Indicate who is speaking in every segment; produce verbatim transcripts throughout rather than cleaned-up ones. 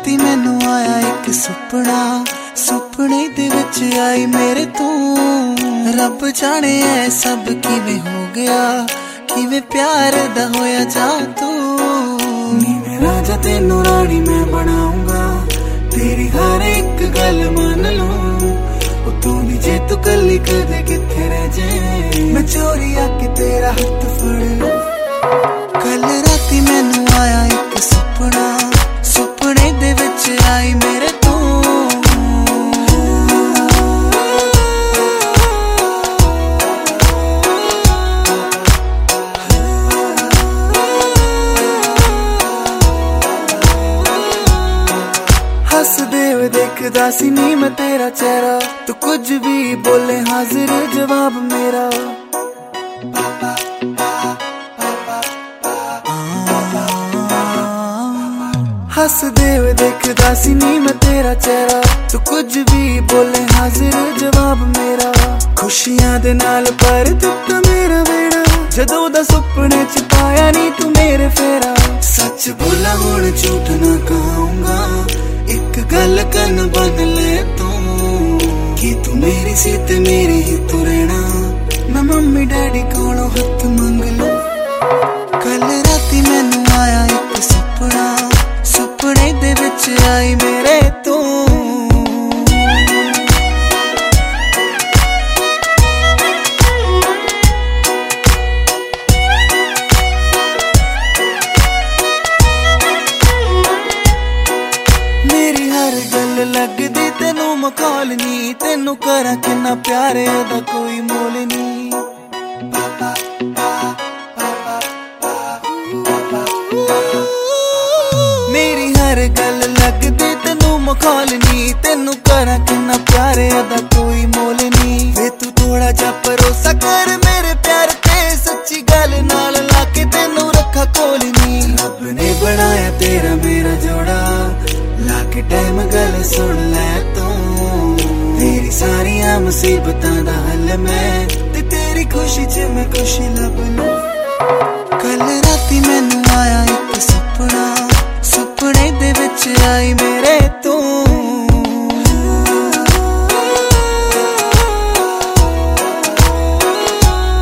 Speaker 1: राती मैनू आया एक सुपना, सुपने दे विच आई मेरे तू। रब जाने ऐ सब किवें हो गया, किवें प्यार दा होया जा तू। नी मैं राजा तेनू रानी मैं बनाऊंगा, तेरी हर एक गल मान लूं। तू भी जे तू कली कदे किथे रह जाए, मैं चोरी आके तेरा हाथ फड़ लूं। कल राती मैनू आया एक सुपना, सुपने दे विच आई मेरे तू। हसदे हुए देखदा सी नी मैं तेरा चेहरा, तू कुछ भी बोले हाजिर जवाब मेरा। हसदे हुए देखदा सी नी मैं तेरा चेहरा, तू कुछ भी बोले हाजिर जवाब मेरा। खुशियां दे नाल पर दिता मेरा वेड़ा, जदों दा सुपने च पाया नी तू मेरे फेरा। सच बोला हुण झूठ ना कहूंगा, एक गल कन बन ले तू, कि तू मेरी सी ते मेरी ही तू रहना। मैं मम्मी डैडी कोलों हथ मंग लूं। कल राती मैनू आया एक सुपना, सुपने दे विच आई मेरे तू। मेरी हर गल लगदी तेनू मखौल नी, तेनू करा किन्ना प्यारे दा कोई मोल नी। मेरी हर गल लगदी तेनू मखौल नी, तेनू करा किन्ना प्यारे दा कोई मोल नी। वे तू थोड़ा जा भरोसा कर मेरे प्यार ते, सच्ची गल नाल लाके तेनू रखा कोल नी। रब ने बनाया तेरा मेरा जोड़ा, लाके टाइम गल सुन ले तू। तेरी सारियां मुसीबतां दा हल मैं, ते तेरी खुशी च मैं खुशी लब लूं। कल राती मैनू आया एक सुपना, सुपने दे विच आई मेरे तू।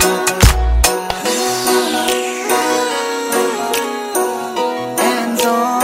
Speaker 1: Hands on